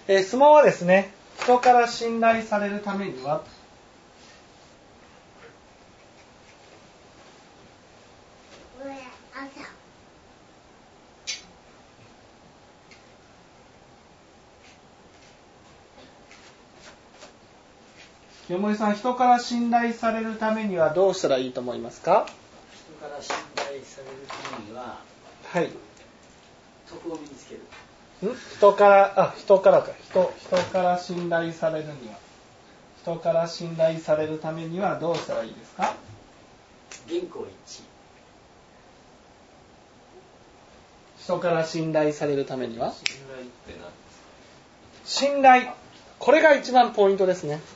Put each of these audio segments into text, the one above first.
質問はですね、人から信頼されるためには、清盛さん、人から信頼されるためにはどうしたらいいと思いますか？ 人から信頼されるためには、 はい。 徳を身につける。 人から信頼されるには、人から信頼されるためにはどうしたらいいですか？ 言行一致。 人から信頼されるためには、 信頼って何ですか？ 信頼、これが一番ポイントですね。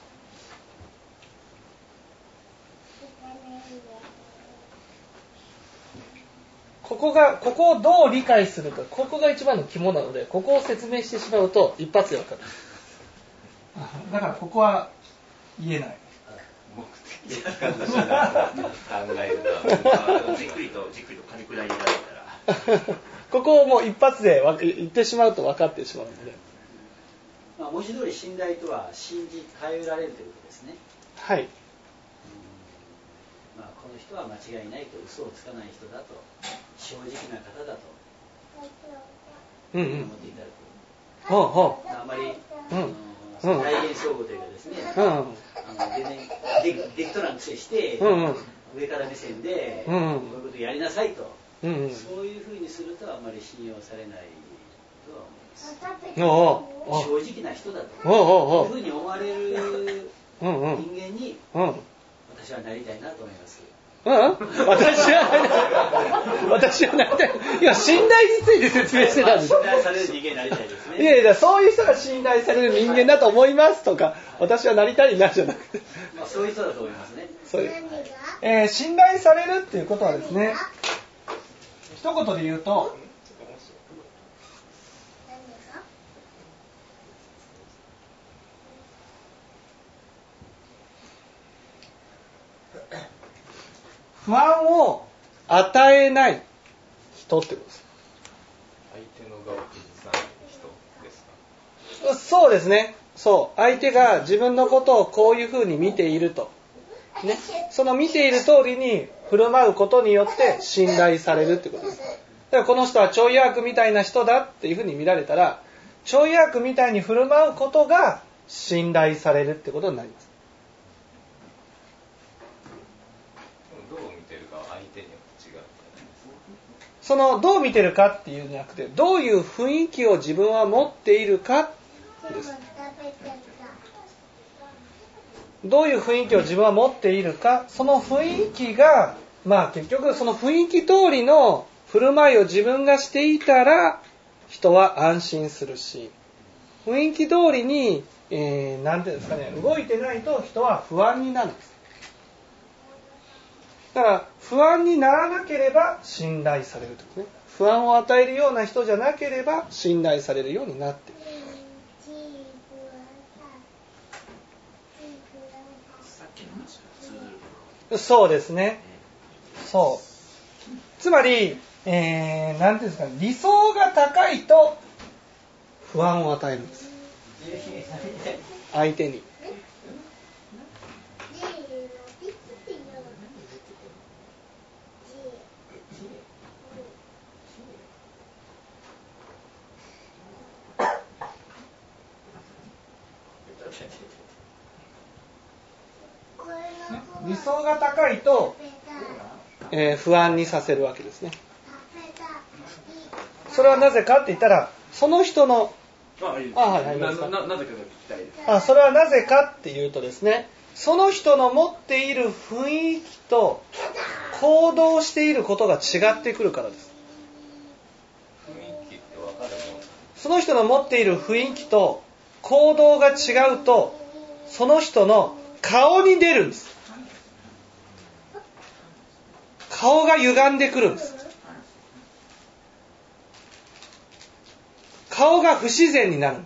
ここをどう理解するか、ここが一番の肝なので、ここを説明してしまうと一発で分かる。だからここは言えない。 目的考えるな。じっくりと噛み砕いていただいたら。 ここをもう一発で言ってしまうと分かってしまうので。 文字通り信頼とは信じ頼られるということですね。 はい。 この人は間違いないと、嘘をつかない人だと、正直な方だと思っていただく。あまり大言相互というかですね、全然デクトラン癖して、上から目線でこういうことやりなさいと、そういうふうにするとあまり信用されないとは思います。正直な人だというふうに思われる人間に私はなりたいなと思います。 私はなりたい。今信頼について説明してたんです。 信頼される人間になりたいですね。 いやそういう人が信頼される人間だと思いますとか、私はなりたいなじゃなくて、 そういう人だと思いますね。 信頼されるっていうことはですね、一言で言うと、不安を与えない人ってことです。 相手の側を崩さない人ですか？ そうですね。そう。相手が自分のことをこういうふうに見ていると。ね。その見ている通りに振る舞うことによって信頼されるってことです。だからこの人はちょい悪みたいな人だっていうふうに見られたら、ちょい悪みたいに振る舞うことが信頼されるってことになります。そのどう見てるかっていうんじゃなくて、どういう雰囲気を自分は持っているかです。どういう雰囲気を自分は持っているか、その雰囲気が、結局その雰囲気通りの振る舞いを自分がしていたら人は安心するし、雰囲気通りに、なんていうんですかね、動いてないと人は不安になるんです。だから不安にならなければ信頼されるとですね。不安を与えるような人じゃなければ信頼されるようになっている。 さっきの話が通ずる。 そうですね。そう。つまり、なんていうんですかね、理想が高いと不安を与えるんです。相手に。理想が高いと、不安にさせるわけですね。それはなぜかって言ったら、その人のなぜか聞きたいです。 それはなぜかっていうとですね、その人の持っている雰囲気と行動していることが違ってくるからです。 雰囲気って分かるもん。 その人の持っている雰囲気と行動が違うと、その人の顔に出るんです。顔が歪んでくるんです。顔が不自然になるんです。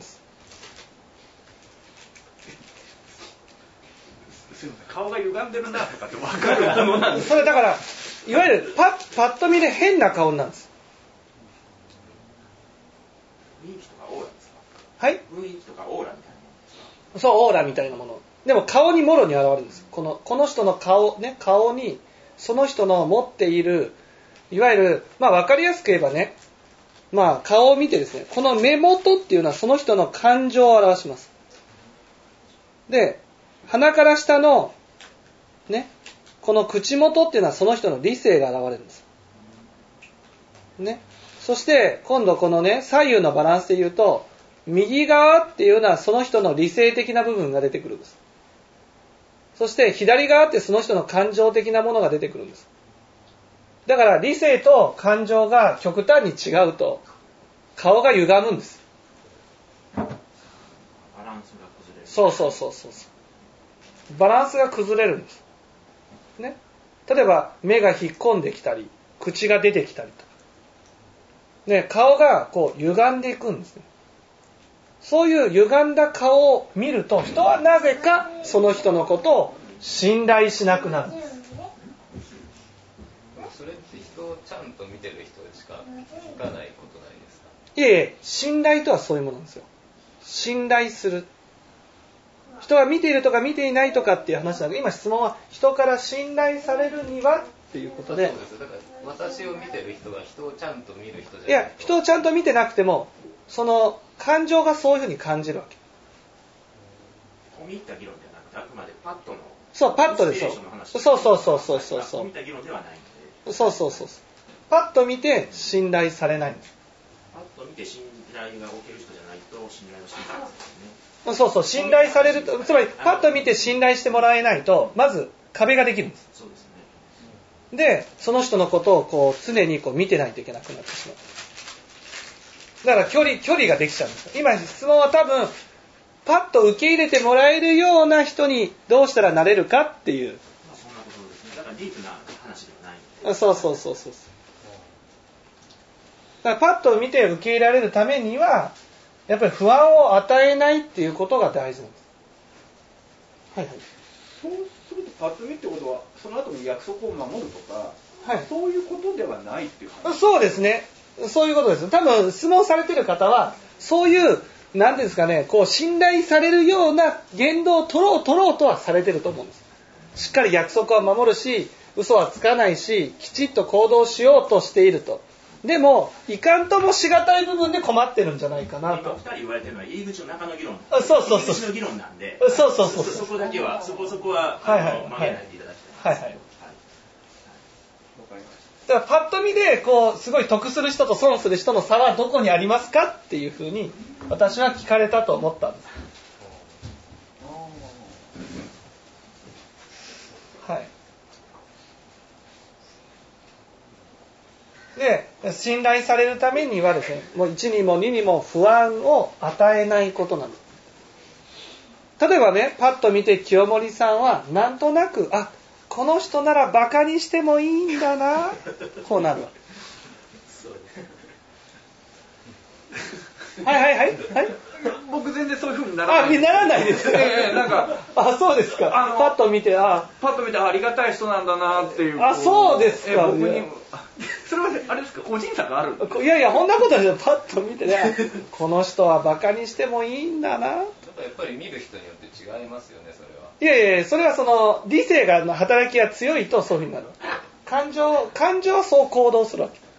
すいません、顔が歪んでるなとかって分かるものなんです。 それだからいわゆるパッと見で変な顔なんです。 雰囲気とかオーラですか？ はい。 雰囲気とかオーラみたいなものですか？ そう、オーラみたいなもの。でも顔にもろに現れるんです。この人の顔ね、顔にその人の持っている、いわゆる分かりやすく言えばね、顔を見てですね、この目元っていうのはその人の感情を表します。で、鼻から下のね、この口元っていうのはその人の理性が現れるんです。ね。そして今度このね、左右のバランスで言うと、右側っていうのはその人の理性的な部分が出てくるんです。そして左側ってその人の感情的なものが出てくるんです。だから理性と感情が極端に違うと顔が歪むんです。 バランスが崩れる。 そうバランスが崩れるんですね。例えば目が引っ込んできたり口が出てきたりとか、ね、顔がこう歪んでいくんですね。そういう歪んだ顔を見ると人はなぜかその人のことを信頼しなくなるんです。 それって人をちゃんと見てる人しか聞かないことないですか？ いえ、信頼とはそういうものなんですよ。信頼する。人が見ているとか見ていないとかっていう話なんで、今質問は人から信頼されるにはっていうことで。 そうです。だから私を見てる人が人をちゃんと見る人じゃないと。 いや、人をちゃんと見てなくても、その感情がそういうふうに感じるわけ。 込み入った議論ではなくて、あくまでパットの。 そう、パットでしょ。そう。 込み入った議論ではないので。 そう。パッと見て信頼されないんです。 パッと見て信頼が起きる人じゃないと信頼をしていないんですよね。 そう、信頼されると、つまりパッと見て信頼してもらえないと、まず壁ができるんです。 そうですね。 で、その人のことを常に見てないといけなくなってしまう。だから距離ができちゃうんですよ。今質問は多分パッと受け入れてもらえるような人にどうしたらなれるかっていう。 そんなことですね。だからディープな話ではないので。 そう。だからパッと見て受け入れられるためにはやっぱり不安を与えないっていうことが大事なんです。はい。 そうするとパッと見ってことはその後の約束を守るとか、 はい、 そういうことではないっていう話。 そうですね。そういうことです。多分質問されている方はそういうなんですかね、信頼されるような言動を取ろうとはされていると思うんです。しっかり約束は守るし、嘘はつかないし、きちっと行動しようとしていると。でもいかんともしがたい部分で困ってるんじゃないかなと。 今2人言われてるのは入り口の中の議論。 そう。 入り口の議論なんで。 そう。 そこだけはそこは曲げないでいただきたい。はい。 だからパッと見ですごい得する人と損する人の差はどこにありますかっていうふうに私は聞かれたと思ったんです。はい。で、信頼されるためにはですね、もう1にも2にも不安を与えないことなんです。例えばね、パッと見て清盛さんはなんとなくこの人ならバカにしてもいいんだな、こうなるわけ。はい。 僕全然そういう風にならない。 ならないですか。 なんかそうですか。パッと見てありがたい人なんだなっていう。 そうですか。 僕にそれはあれですか、個人差がある。 いやこんなことないですよ。パッと見てね、この人はバカにしてもいいんだな。 やっぱり見る人によって違いますよね、それは。 いやそれはその理性の働きが強いとそういう風になる。感情はそう行動するわけ。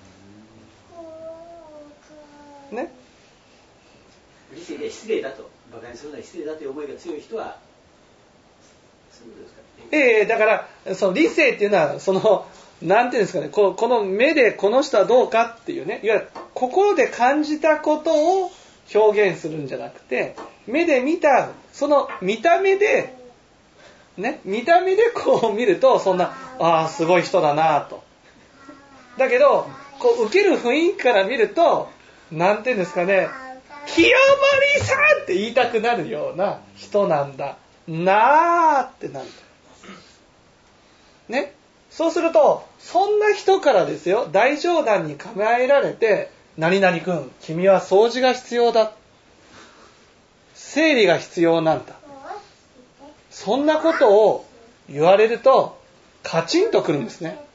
ね。 理性で失礼だと、馬鹿にするのは失礼だという思いが強い人はそういうことですか。 だからその理性っていうのはなんていうんですかね、この目でこの人はどうかっていうね、いわゆる心で感じたことを表現するんじゃなくて、目で見たその見た目で見るとそんなすごい人だなと。だけど受ける雰囲気から見るとなんていうんですかね、清盛さんって言いたくなるような人なんだなーってなるね。そうするとそんな人からですよ、大冗談に構えられて、何々君君は掃除が必要だ、整理が必要なんだ、そんなことを言われるとカチンとくるんですね。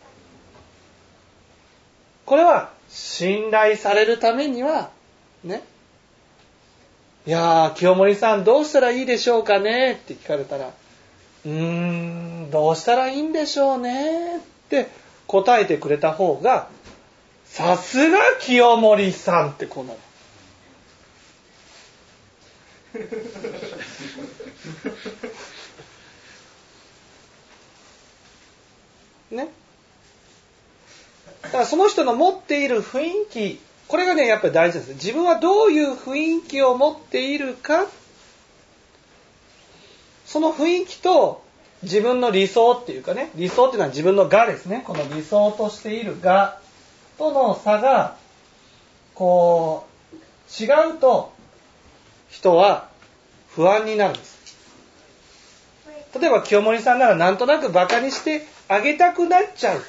これは信頼されるためにはね、 いやー、清盛さんどうしたらいいでしょうかねって聞かれたら、どうしたらいいんでしょうねって答えてくれた方が、さすが清盛さんってこうなる。ね。だからその人の持っている雰囲気、これがね、やっぱり大事です。自分はどういう雰囲気を持っているか、その雰囲気と自分の理想っていうかね、理想っていうのは自分の我ですね。この理想としている我との差が、こう、違うと、人は不安になるんです。例えば清盛さんならなんとなくバカにしてあげたくなっちゃう。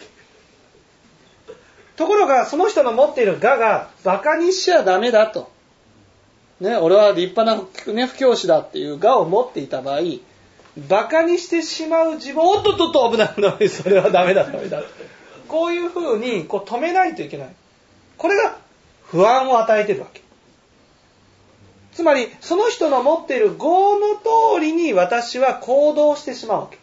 ところがその人の持っている我がバカにしちゃダメだと。ね、俺は立派な、ね、布教師だっていう我を持っていた場合、バカにしてしまう自分、おっとっとっと危ない、それはダメだ。こういうふうにこう止めないといけない。これが不安を与えているわけ。つまりその人の持っている業の通りに私は行動してしまうわけ。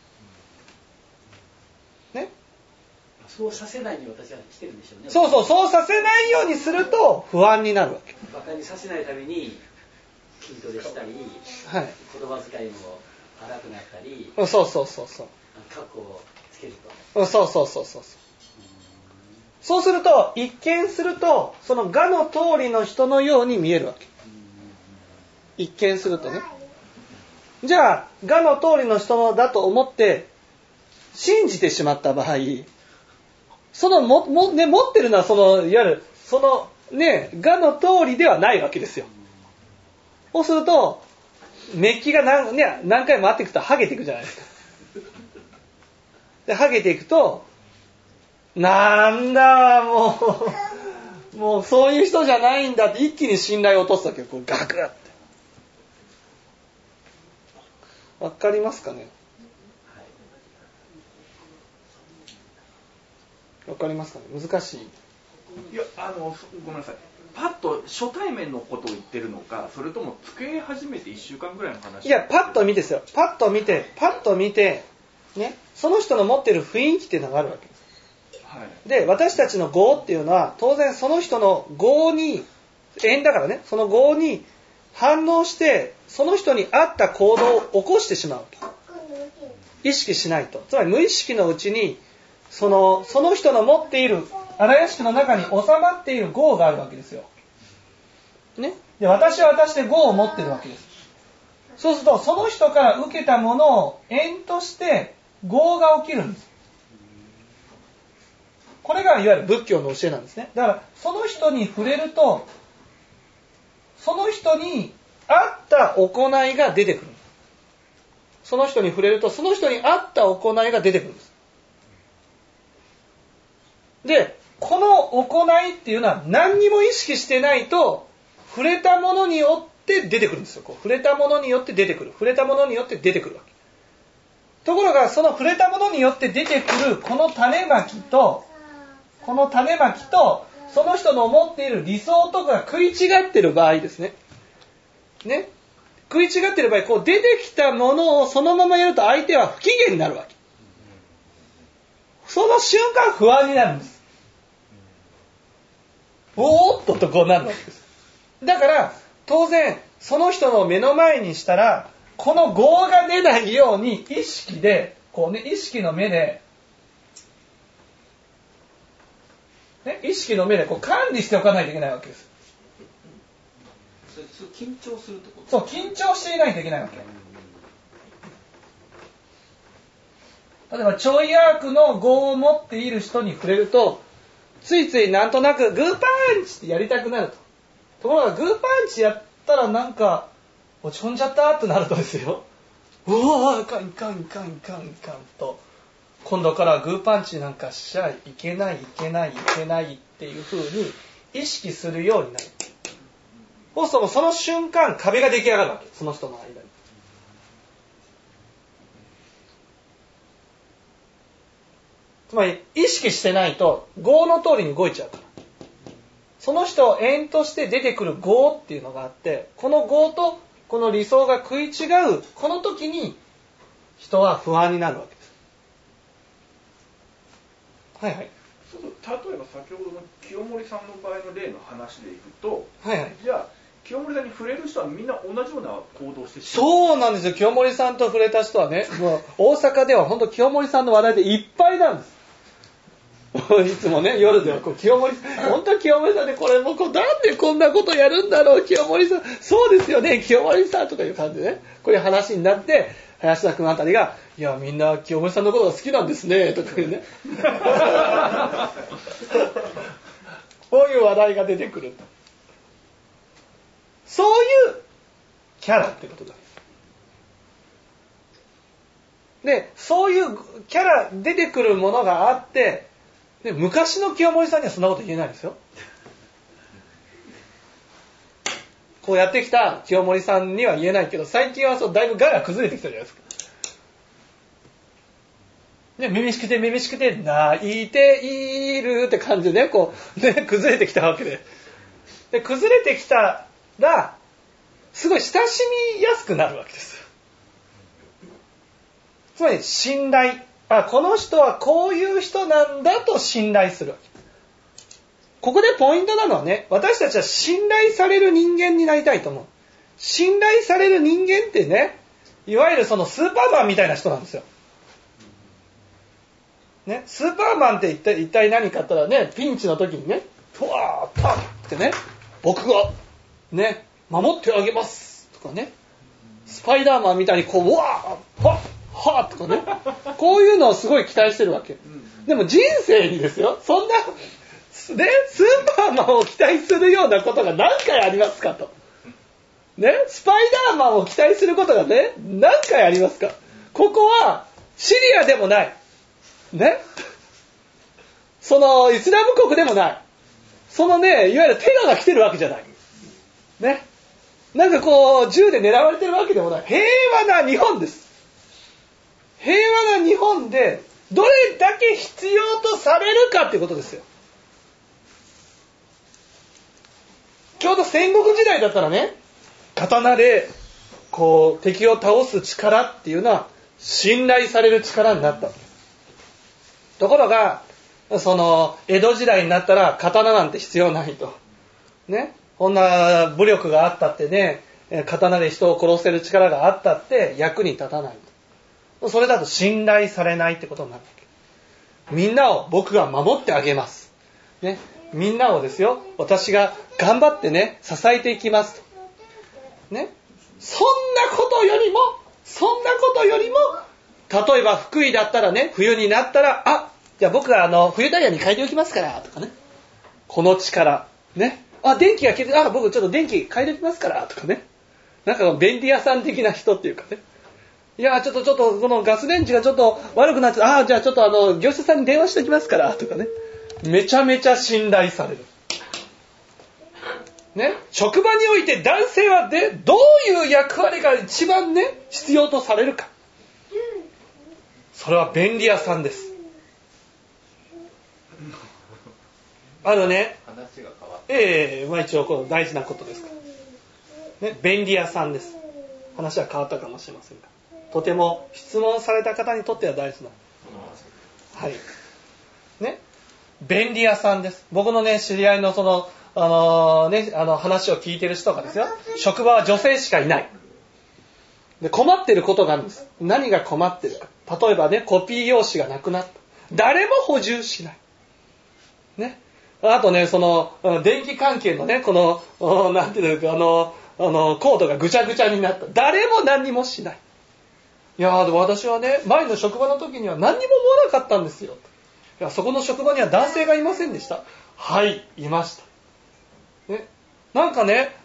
ね。 そうさせないに私は来てるんでしょうね。 そうさせないようにすると不安になるわけ。 バカにさせないために筋トレしたり、 はい、 言葉遣いも荒くなったり、 そう。 格好をつけると。そう。そうすると一見するとその我の通りの人のように見えるわけ。一見するとね。じゃあ我の通りの人だと思って信じてしまった場合、その持ってるのはそのいわゆるそのね我の通りではないわけですよ。そうするとメッキが何回も回っていくと剥げていくじゃないですか。で剥げていくとなんだもうそういう人じゃないんだって一気に信頼を落とすわけよ。こうガクッて。わかりますかね。わかりますかね。難しい。 いやごめんなさい。パッと初対面のことを言ってるのか、それとも付き合い始めて1週間ぐらいの話。 いやパッと見てですよ。パッと見てね、その人の持っている雰囲気っていうのがあるわけです。はい、で私たちの業っていうのは当然その人の業に縁だからね、その業に反応してその人に合った行動を起こしてしまうわけ。意識しないと。つまり無意識のうちにその人の持っている荒屋敷の中に収まっている業があるわけですよ。ね。で私は私で業を持っているわけです。そうするとその人から受けたものを縁として業が起きるんです。これがいわゆる仏教の教えなんですね。だからその人に触れるとその人に合った行いが出てくる。その人に触れるとその人に合った行いが出てくるんです。で、この行いっていうのは何にも意識してないと触れたものによって出てくるんですよ。こう触れたものによって出てくる。触れたものによって出てくるわけ。ところがその触れたものによって出てくるこの種まきとその人の思っている理想とかが食い違っている場合ですね。ね。食い違っている場合、こう出てきたものをそのままやると相手は不機嫌になるわけ。その瞬間不安になるんです。おーっとこうなるわけです。だから当然その人の目の前にしたらこの業が出ないように意識でこうね、意識の目でこう管理しておかないといけないわけです。 それ緊張するってこと？ そう、緊張していないといけないわけ。例えばちょいアークの業を持っている人に触れるとついついなんとなくグーパンチってやりたくなると。ところがグーパンチやったらなんか落ち込んじゃったってなるとですよ、うわーいかんと今度からグーパンチなんかしちゃいけないっていう風に意識するようになる。そうするとその瞬間壁が出来上がるわけ。その人の間に。つまり意識してないと業の通りに動いちゃうから。 その人縁として出てくる業っていうのがあって、この業とこの理想が食い違う、この時に人は不安になるわけです。はいはい。 例えば先ほどの清盛さんの場合の例の話でいくと、 はいはい、 じゃあ清盛さんに触れる人はみんな同じような行動をしてしまう。そうなんですよ。清盛さんと触れた人はね、もう大阪では本当清盛さんの話題でいっぱいなんです。いつもね、夜では清盛さん、本当清盛さんでこれもなんでこんなことやるんだろう、清盛さん、そうですよね、清盛さんとかいう感じでね、こういう話になって、林田君あたりが、いや、みんな清盛さんのことが好きなんですね、とかいうね。こういう話題が出てくる。そういうキャラってことだ。で、そういうキャラ出てくるものがあって、で昔の清盛さんにはそんなこと言えないんですよ。こうやってきた清盛さんには言えないけど、最近はだいぶ我が崩れてきたじゃないですか。ね、めめしくてめめしくて泣いているって感じでね、崩れてきたわけで。で、崩れてきたら、すごい親しみやすくなるわけです。つまり信頼。この人はこういう人なんだと信頼するわけ。ここでポイントなのはね、私たちは信頼される人間になりたいと思う。信頼される人間ってね、いわゆるそのスーパーマンみたいな人なんですよ。ね、スーパーマンって一体何かって言ったらね、ピンチの時にね、ふわーパンってね、僕がね、守ってあげますとかね、スパイダーマンみたいにうわーパッはぁとかね、こういうのをすごい期待してるわけ。でも人生にですよ、そんな、ね、スーパーマンを期待するようなことが何回ありますかと。ね、スパイダーマンを期待することがね、何回ありますか。ここはシリアでもない。ね。そのイスラム国でもない。そのね、いわゆるテロが来てるわけじゃない。ね。なんか銃で狙われてるわけでもない。平和な日本です。平和な日本でどれだけ必要とされるかっていうことですよ。ちょうど戦国時代だったらね、刀で敵を倒す力っていうのは信頼される力になった。ところがその江戸時代になったら刀なんて必要ないと。ね、こんな武力があったってね、刀で人を殺せる力があったって役に立たない。それだと信頼されないってことになるわけ。みんなを僕が守ってあげます。ね、みんなをですよ、私が頑張ってね、支えていきますと。ね、そんなことよりも、例えば福井だったらね、冬になったら、じゃあ僕が冬タイヤに変えておきますからとかね。この力。ね。電気が消えて、僕ちょっと電気変えておきますからとかね。なんか便利屋さん的な人っていうかね。いや、ちょっとこのガスレンジがちょっと悪くなっちゃう。じゃあちょっと業者さんに電話しておきますからとかね。めちゃめちゃ信頼される。ね。職場において男性はどういう役割が一番ね、必要とされるか。それは便利屋さんです。ね。 話が変わった。 一応大事なことですから。ね、便利屋さんです。話は変わったかもしれませんが。とても質問された方にとっては大事な。はい。ね。便利屋さんです。僕のね、知り合いの話を聞いてる人がですよ、職場は女性しかいない。で、困ってることがあるんです。何が困ってるか。例えばね、コピー用紙がなくなった。誰も補充しない。ね。あとね、電気関係のね、なんていうか、コードがぐちゃぐちゃになった。誰も何にもしない。いやー、私はね、前の職場の時には何にも思わなかったんですよ。いや、そこの職場には男性がいませんでした。はい、いました。ね。なんかね、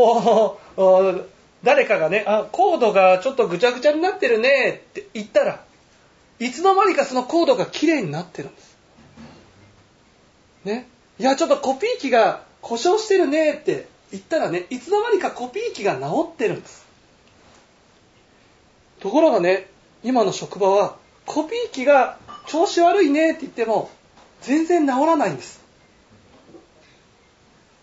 誰かがね、コードがちょっとぐちゃぐちゃになってるねって言ったら、いつの間にかそのコードがきれいになってるんです。ね。いや、ちょっとコピー機が故障してるねって言ったらね、いつの間にかコピー機が直ってるんです。ところがね、今の職場はコピー機が調子悪いねって言っても全然直らないんです。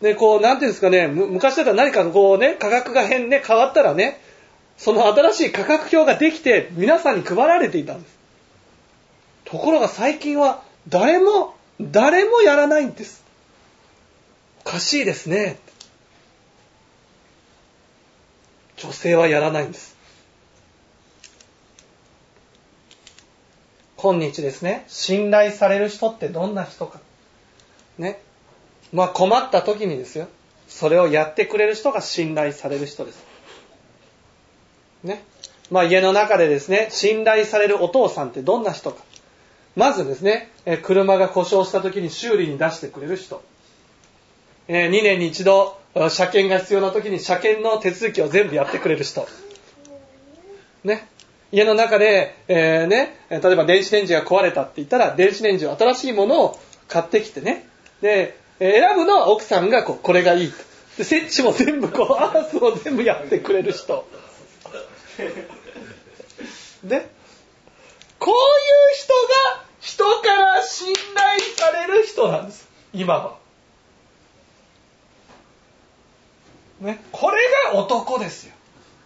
で、こう、なんていうんですかね、昔だったら何かこうね、価格が変わったらね、その新しい価格表ができて、皆さんに配られていたんです。ところが最近は、誰もやらないんです。おかしいですね。女性はやらないんです。今日ですね、信頼される人ってどんな人か。ね。困った時にですよ。それをやってくれる人が信頼される人です。ね。家の中でですね、信頼されるお父さんってどんな人か。まずですね、車が故障した時に修理に出してくれる人。2年に一度、車検が必要な時に車検の手続きを全部やってくれる人。ね。家の中で、例えば電子レンジが壊れたって言ったら、電子レンジを新しいものを買ってきてね。で、選ぶのは奥さんがこれがいいと。で、設置も全部アースを全部やってくれる人。で、こういう人が人から信頼される人なんです。今は。ね、これが男ですよ。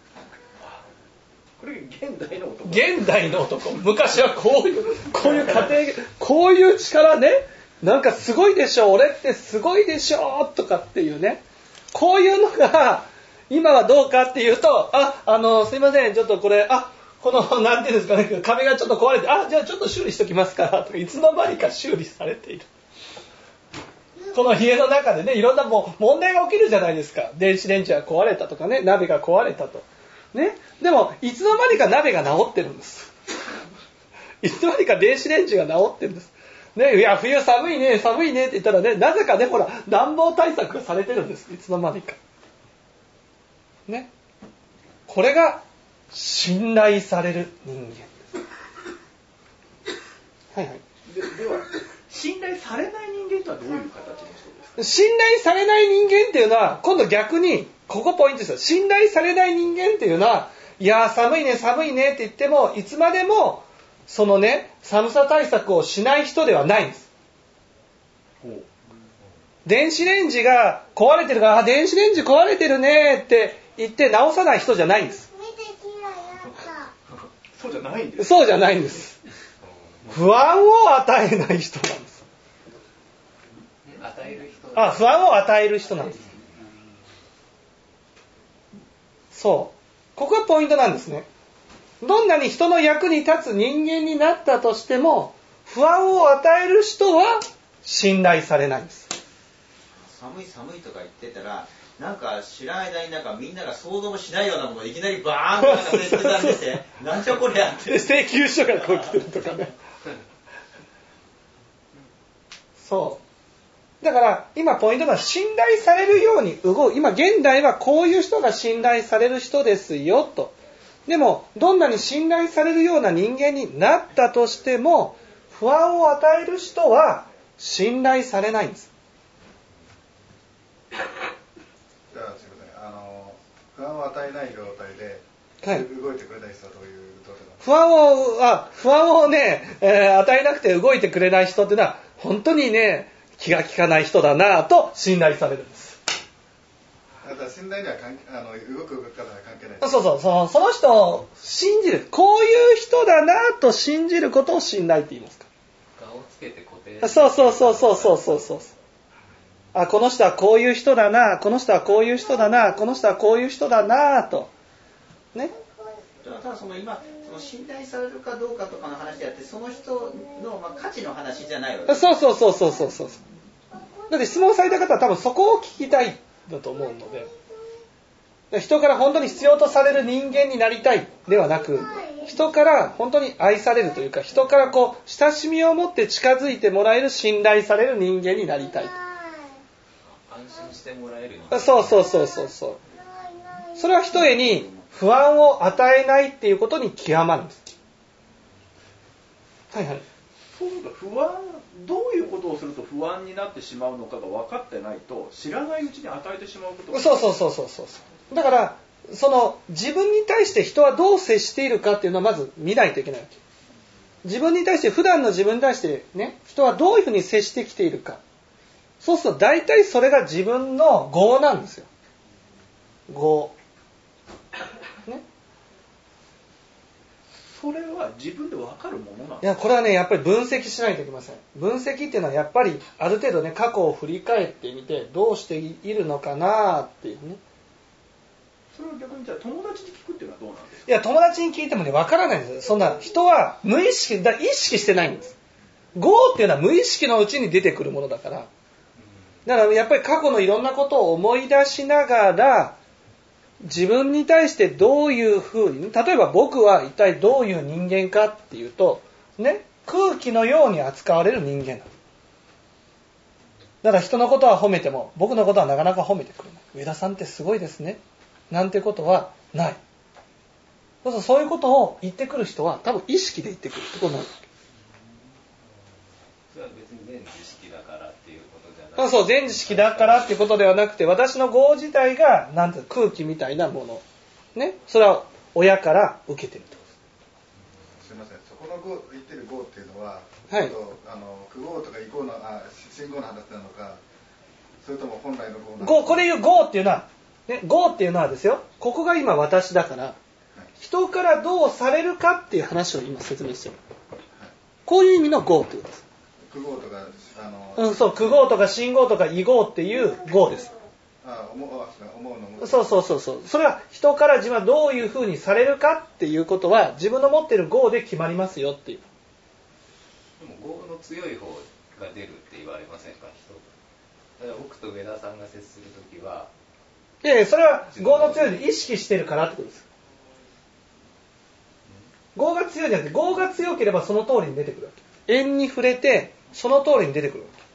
これ現代の男。 現代の男。昔はこういう家庭、こういう力ね、なんかすごいでしょ、俺ってすごいでしょ、とかっていうね。こういうのが、今はどうかっていうと、すいません、ちょっとこれ、この、なんていうんですかね、壁がちょっと壊れて、じゃあちょっと修理しときますから、とか、いつの間にか修理されている。この家の中でね、いろんな問題が起きるじゃないですか。電子レンジが壊れたとかね、鍋が壊れたと。ね。でも、いつの間にか鍋が治ってるんです。いつの間にか電子レンジが治ってるんです。ね、いや、冬寒いねって言ったらね、なぜかね、ほら、暖房対策がされてるんです。いつの間にか。ね。これが、信頼される人間です。はいはい。 では、信頼されない人間とはどういう形の人ですか？ 信頼されない人間っていうのは、今度逆に、ここポイントですよ。信頼されない人間っていうのは、いや、寒いねって言っても、いつまでも、そのね、寒さ対策をしない人ではないんです。電子レンジが壊れてるから、電子レンジ壊れてるねって言って直さない人じゃないんです。 そうじゃないんです。 そうじゃないんです。不安を与えない人なんです。 与える人。 不安を与える人なんです。そう。ここがポイントなんですね。どんなに人の役に立つ人間になったとしても、不安を与える人は信頼されないんです。 寒いとか言ってたら、なんか知らない間になんかみんなが想像もしないようなものをいきなりバーンとなんか触れてたんですね。なんじゃこりゃって。 請求書がこう来てるとかね。そう。だから今ポイントは信頼されるように動く。今現代はこういう人が信頼される人ですよと。でもどんなに信頼されるような人間になったとしても、不安を与える人は信頼されないんです。 じゃあすみません、不安を与えない状態で、動いてくれない人はどういう状態なんですか？ 不安をね、与えなくて動いてくれない人っていうのは本当にね、気が利かない人だなぁと信頼されるんです。 だから信頼には動く方は関係ない。 そうその人を信じる、こういう人だなぁと信じることを信頼って言いますか。 顔をつけて固定。 そう。この人はこういう人だな、この人はこういう人だな、この人はこういう人だなとね。 ただ今その信頼されるかどうかとかの話であって、その人の価値の話じゃないわけです。 そう。だって質問された方は多分そこを聞きたいだと思うので、人から本当に必要とされる人間になりたいではなく、人から本当に愛されるというか、人から親しみを持って近づいてもらえる、信頼される人間になりたいと。 安心してもらえる。 そう。それはひとえに不安を与えないっていうことに極まるんです。はい。 そうすると不安、どういうことをすると不安になってしまうのかが分かってないと、知らないうちに与えてしまうことが。 そう。だから自分に対して人はどう接しているかっていうのはまず見ないといけないわけ。自分に対して、普段の自分に対してね、人はどういうふうに接してきているか。 そうすると大体それが自分の業なんですよ。業。ね。 それは自分で分かるものなんですか？ いや、これはね、やっぱり分析しないといけません。分析っていうのはやっぱりある程度ね、過去を振り返ってみて、どうしているのかなっていうね。 それを逆にじゃあ友達に聞くっていうのはどうなんですか？ いや、友達に聞いてもね、わからないんですよ。そんな、人は無意識、意識してないんです。業っていうのは無意識のうちに出てくるものだから。だからやっぱり過去のいろんなことを思い出しながら、自分に対してどういうふうに、例えば僕は一体どういう人間かっていうと、ね、空気のように扱われる人間なの。だから人のことは褒めても、僕のことはなかなか褒めてくれない。上田さんってすごいですね。なんてことはない。そういうことを言ってくる人は多分意識で言ってくるってことになる。 それは別に全知識だからっていうことじゃなくて。 そう、全知識だからっていうことではなくて、私の業自体がなんて空気みたいなもの。ね。それは親から受けてるってことです。 すみません。そこの業、言ってる業っていうのは、 はい。 苦業とか異業の、信号の話なのか、それとも本来の業なのか。 業、これ言う業っていうのは、ね、業っていうのはですよ、ここが今私だから、人からどうされるかっていう話を今説明してる。こういう意味の業ってことです。 苦業とか、 そう、苦業とか信号とか異業っていう業です。 思うの。 そう。それは人から自分はどういうふうにされるかっていうことは、自分の持っている業で決まりますよっていう。 でも業の強い方が出るって言われませんか、人。だから僕と上田さんが接するときは、 それは業の強いで意識してるからってことです。業が強いじゃなくて、業が強ければその通りに出てくるわけ。縁に触れて、その通りに出てくるわけ。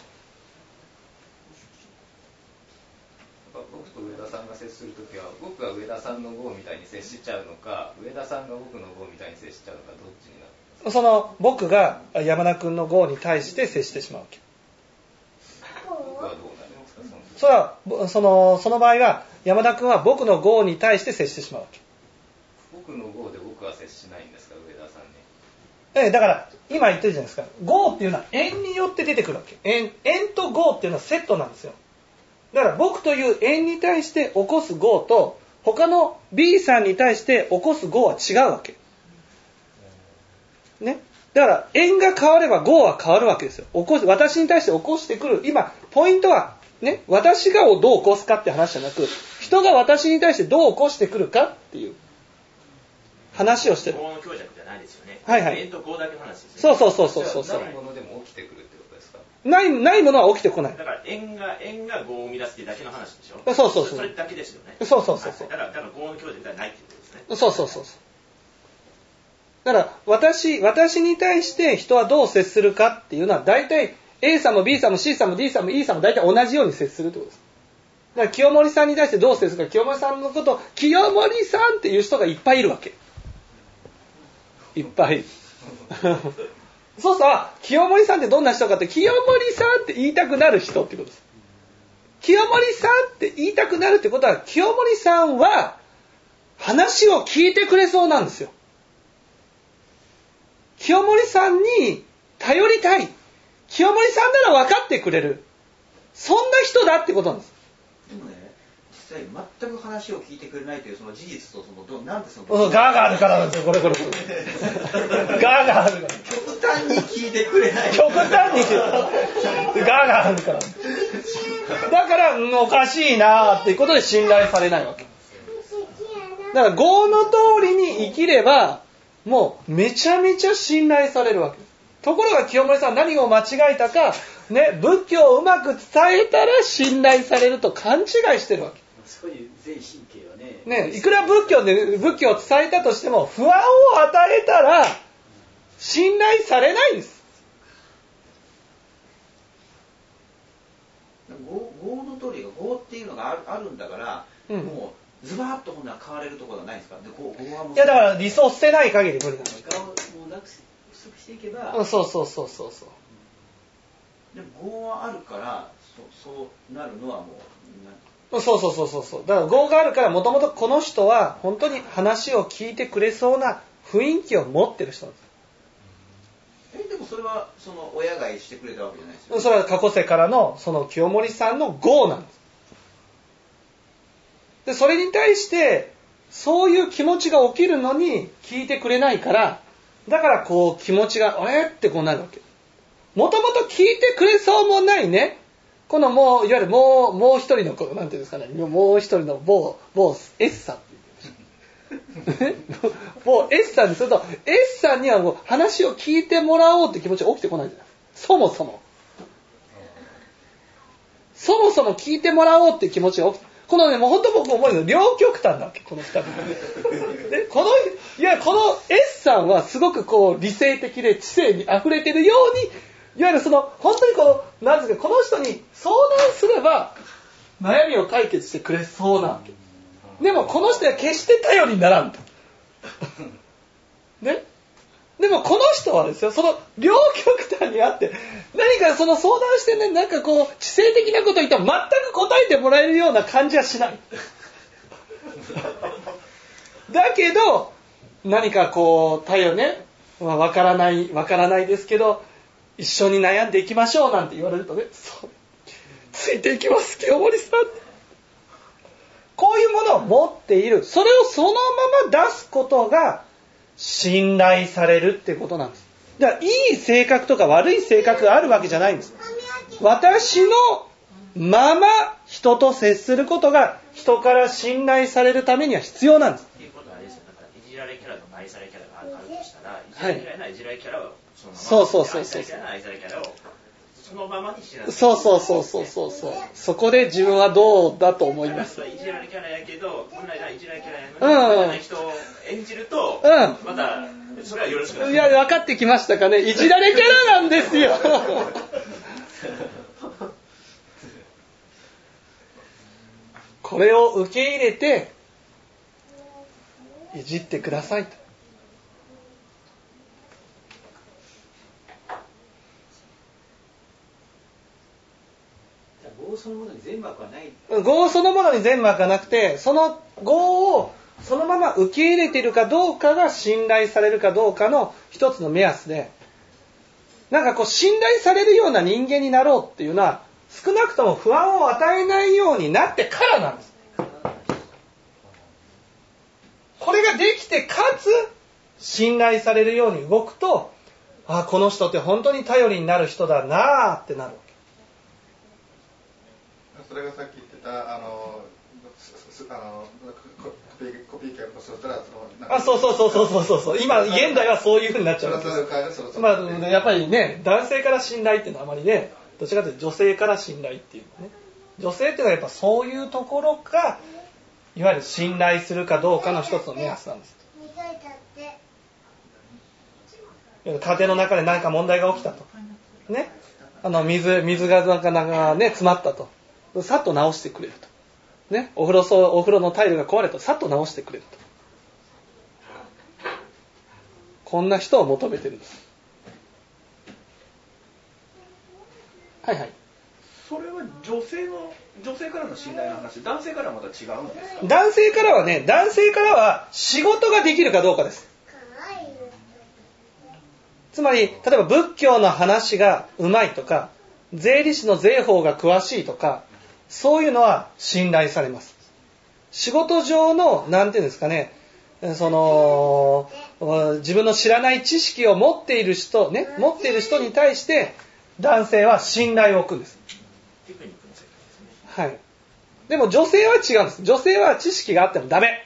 僕と上田さんが接するときは、僕が上田さんの業みたいに接しちゃうのか、上田さんが僕の業みたいに接しちゃうのか、どっちになるんですか？ 僕が山田君の業に対して接してしまうわけ。 僕はどうなるんですか？ それはその場合は山田君は僕の業に対して接してしまうわけ。 僕の業で僕は接しないんですか、上田さんに。 だから今言ってるじゃないですか。業っていうのは縁によって出てくるわけ。縁と業っていうのはセットなんですよ。だから僕という縁に対して起こす業と他の B さんに対して起こす業は違うわけ。ね。だから縁が変われば業は変わるわけですよ。私に対して起こしてくる。今ポイントはね、私がをどう起こすかって話じゃなく、人が私に対してどう起こしてくるかっていう話をしてる。 業の強弱じゃないですよね。 はいはい。 縁と業だけの話ですよね。 そう。 ないものでも起きてくるってことですか？ ないものは起きてこない。 だから縁が業を生み出すってだけの話でしょ。 そう。 それだけですよね。 そう。 だから業の強弱ではないってことですね。 そう。だから私に対して人はどう接するかっていうのは大体 A さんも B さんも C さんも D さんも E さんも大体同じように接するってことです。だから清盛さんに対してどう接するか、清盛さんのことを清盛さんっていう人がいっぱいいるわけ。いっぱい。そうさ、清盛さんってどんな人かって、清盛さんって言いたくなる人ってことです。清盛さんって言いたくなるってことは、清盛さんは話を聞いてくれそうなんですよ。清盛さんに頼りたい。清盛さんなら分かってくれる。そんな人だってことなんです。 でもね、実際全く話を聞いてくれないというその事実となんでそのガーがあるからなんですよ、これ。ガーがあるから。 極端に聞いてくれない。 極端にガーがあるから。だから、おかしいなーっていうことで信頼されないわけ。だから業の通りに生きればもうめちゃめちゃ信頼されるわけです。ところが清盛さんは何を間違えたか、ね、仏教をうまく伝えたら信頼されると勘違いしてるわけ。 そういう全神経はね。 ね、いくら仏教を伝えたとしても不安を与えたら信頼されないんです。 業の通りが業っていうのがあるんだから、もうズバッとほんなら変われるところはないんですか？ いやだから理想を捨てない限り無理なの。 時間をもうなくしていけば。 そう。 でも業はあるからそうなるのはもう。そう。だから業があるからもともとこの人は本当に話を聞いてくれそうな雰囲気を持ってる人なんです。 でもそれはその親がしてくれたわけじゃないですよね。 それは過去世からのその清盛さんの業なんです。で、それに対してそういう気持ちが起きるのに聞いてくれないから、だからこう気持ちがあれってこうなるわけ。もともと聞いてくれそうもないね、このもういわゆるもう一人の子、なんていうんですかね、もう一人の某エッサっていう某エッサにすると、エッサにはもう話を聞いてもらおうって気持ちが起きてこないじゃない。そもそも聞いてもらおうって気持ちが起きて、このね、もう本当僕思うの両極端なわけ、この二人で、このエッサンはすごくこう理性的で知性に溢れてるように、いわゆるその本当にこのなんですか、この人に相談すれば悩みを解決してくれそうなわけ。でもこの人は決して頼りにならんとね。でもこの人はですよ、その両極端にあって、何かその相談してね、なんかこう知性的なこと言ったら全く答えてもらえるような感じはしないだけど何かこう頼りね、わからないですけど一緒に悩んでいきましょうなんて言われるとね、そうついていきます清盛さん。こういうものを持っている、それをそのまま出すことが信頼されるっていうことなんです。だからいい性格とか悪い性格があるわけじゃないんです。私のまま人と接することが人から信頼されるためには必要なんです。 っていうことはあれですよ。だからいじられキャラと愛されキャラがあるとしたら、いじられキャラないじられキャラをそのまま、 そう愛されキャラない愛されキャラをそのままにしなさい。 そう。そこで自分はどうだと思います。 いじられキャラやけど、本来はいじられキャラやのに、ない人を演じると、またそれはよろしくない。 いや、分かってきましたかね。いじられキャラなんですよ。これを受け入れていじってくださいと。 業そのものに善悪はない。 業そのものに善悪がなくて、その業をそのまま受け入れているかどうかが信頼されるかどうかの一つの目安で、なんかこう信頼されるような人間になろうっていうのは、少なくとも不安を与えないようになってからなんです。これができてかつ信頼されるように動くと、あ、この人って本当に頼りになる人だなってなるわけ。 それがさっき言ってたコピー機やっぱそうしたらそう今現代はそういう風になっちゃうんですまあやっぱりね、男性から信頼っていうのはあまりね、どちらかというと女性から信頼っていうね、女性っていうのはやっぱそういうところがいわゆる信頼するかどうかの一つの目安なんです。家庭の中で何か問題が起きたとね、水がなんかね詰まったと、さっと直してくれるとね、お風呂のタイルが壊れたとさっと直してくれると、こんな人を求めてるんです。はいはい。 それは女性からの信頼の話、男性からはまた違うんですか？ 男性からは仕事ができるかどうかです。つまり例えば仏教の話がうまいとか、税理士の税法が詳しいとか、そういうのは信頼されます。仕事上のなんていうんですかね、その自分の知らない知識を持っている人に対して男性は信頼を置くんです。 テクニックの世界ですね。 はい。でも女性は違うんです。女性は知識があってもダメ。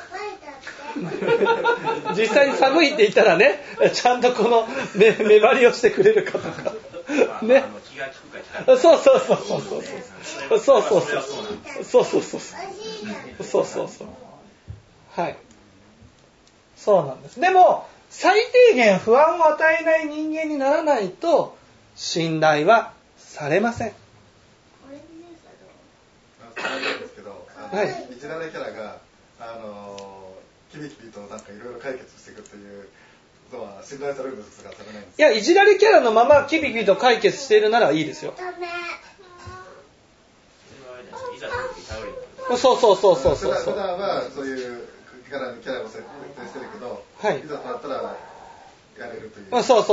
実際に寒いって言ったらね、ちゃんとこの目張りをしてくれるかとかね。 気が利くか利かないか。 そうはい。そうなんです。でも最低限不安を与えない人間にならないと信頼はされません。 ですけど、いじられキャラがキビキビとなんかいろいろ解決していくというのは信頼されるんですか、されないんですか？ いや、いじられキャラのままキビキビと解決しているならいいですよ。そう。 普段はそういうキャラを設定してるけど、いざとなったらやれるという。 そう。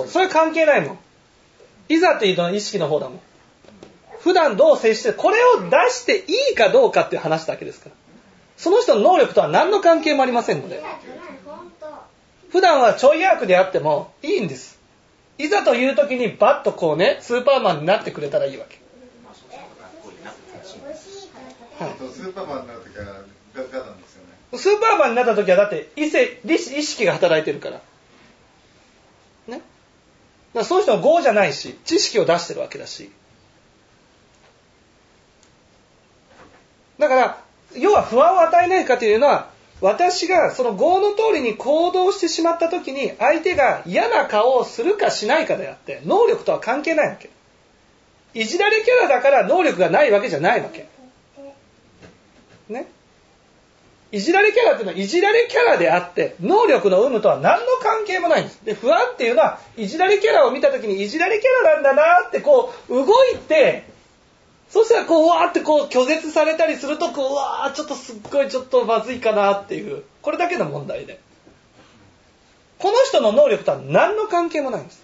それ関係ないもん。いざというのは意識の方だもん。普段どう接して、これを出していいかどうかっていう話だけですから。その人の能力とは何の関係もありませんので。普段はちょい役であってもいいんです。いざという時にバッとこうね、スーパーマンになってくれたらいいわけ。 はい、スーパーマンになる時はガガなんですよね。 スーパーマンになった時はだって意識が働いてるから。ね。だからその人は業じゃないし、知識を出してるわけだし。だから、要は不安を与えないかというのは、私がその業の通りに行動してしまった時に、相手が嫌な顔をするかしないかであって、能力とは関係ないわけ。いじられキャラだから能力がないわけじゃないわけ。ね。いじられキャラっていうのは、いじられキャラであって、能力の有無とは何の関係もないんです。で、不安っていうのは、いじられキャラを見た時に、いじられキャラなんだなってこう、動いて、そしたらこうわーってこう拒絶されたりするとこうわーちょっとすっごいちょっとまずいかなっていうこれだけの問題でこの人の能力とは何の関係もないんです。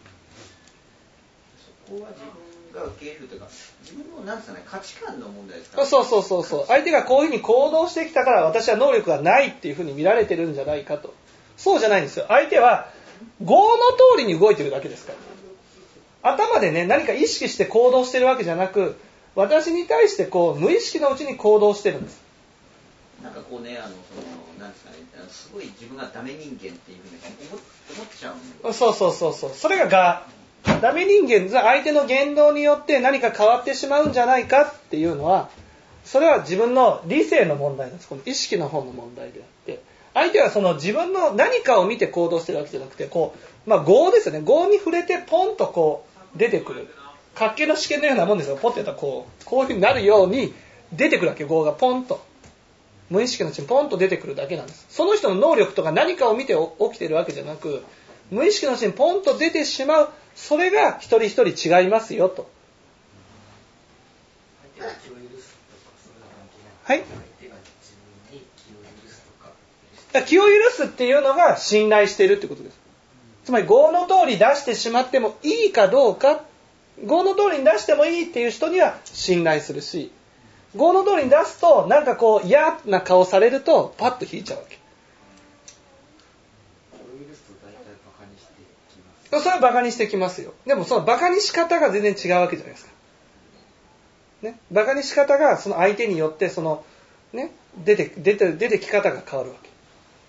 そこは自分が受け入れるというか自分のなんですかね価値観の問題ですか、ね、 そう相手がこういうふうに行動してきたから私は能力がないっていうふうに見られてるんじゃないかと。そうじゃないんですよ。相手は業の通りに動いてるだけですから。頭でね、何か意識して行動してるわけじゃなく、私に対してこう無意識のうちに行動してるんです。 なんかこうね、なんですかね、すごい自分がダメ人間っていうふうに思っちゃうんそう。それがダメ人間、相手の言動によって何か変わってしまうんじゃないかっていうのは、それは自分の理性の問題なんです。この意識の方の問題であって、相手はその自分の何かを見て行動してるわけじゃなくて、こう、業ですよね。業に触れてポンとこう、出てくる活気の試験のようなもんですよ。ポッとやったらこういう風になるように出てくるわけ。業がポンと無意識のうちにポンと出てくるだけなんです。その人の能力とか何かを見て起きているわけじゃなく、無意識のうちにポンと出てしまう、それが一人一人違いますよと。はい。気を許すっていうのが信頼しているってことです。つまり業の通り出してしまってもいいかどうか、業の通りに出してもいいっていう人には信頼するし、業の通りに出すとなんかこう嫌な顔されるとパッと引いちゃうわけ。それはバカにしてきますよ。でもそのバカにし方が全然違うわけじゃないですか。ね、バカにし方がその相手によってそのね出てき方が変わるわけ。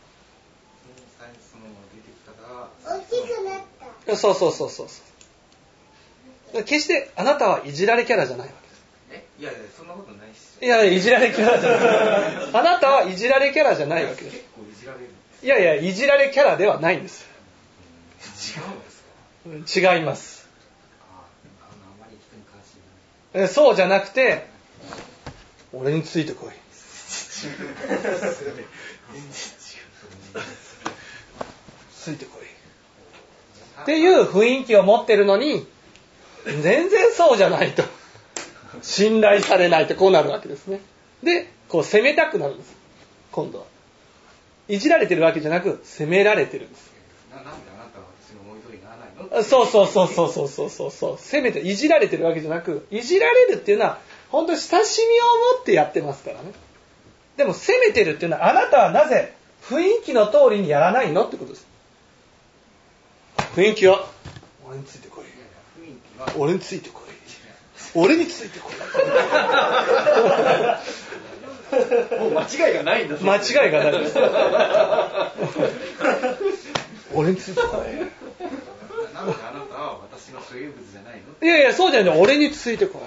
大きくなった。そう。決してあなたはいじられキャラじゃないわけです。 いやそんなことないっすよ。いやいじられキャラじゃない。あなたはいじられキャラじゃないわけです。 結構いじられるんです。 いやいじられキャラではないんです。 違うんですか？ 違います。そうじゃなくて、俺についてこい。ついてこい。っていう雰囲気を持ってるのに、全然そうじゃないと。信頼されないとこうなるわけですね。で、こう攻めたくなるんです。今度は。いじられてるわけじゃなく、責められてるんです。 なんであなたは私の思い通りにならないの？ そう。せめていじられてるわけじゃなく、いじられるっていうのは本当に親しみを持ってやってますからね。でも責めてるっていうのはあなたはなぜ雰囲気の通りにやらないのってことです。雰囲気は俺についてこい。俺についてこい。俺についてこい。 もう間違いがないんだ。 間違いがないです。俺についてこい。 なんであなたは私の所有物じゃないの？ いやそうじゃない。俺についてこ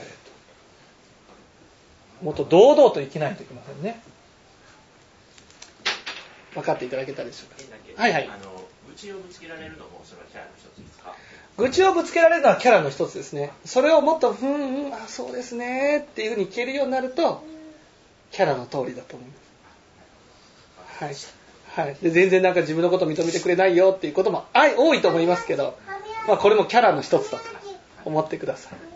い。もっと堂々と生きないといけませんね。分かっていただけたでしょうか。はい。 愚痴をぶつけられるのもそれはキャラの一つですか？ 愚痴をぶつけられるのはキャラの一つですね。それをもっとそうですねっていうふうに聞けるようになるとキャラの通りだと思います。はい。で全然なんか自分のことを認めてくれないよっていうことも多いと思いますけど、これもキャラの一つだと思ってください。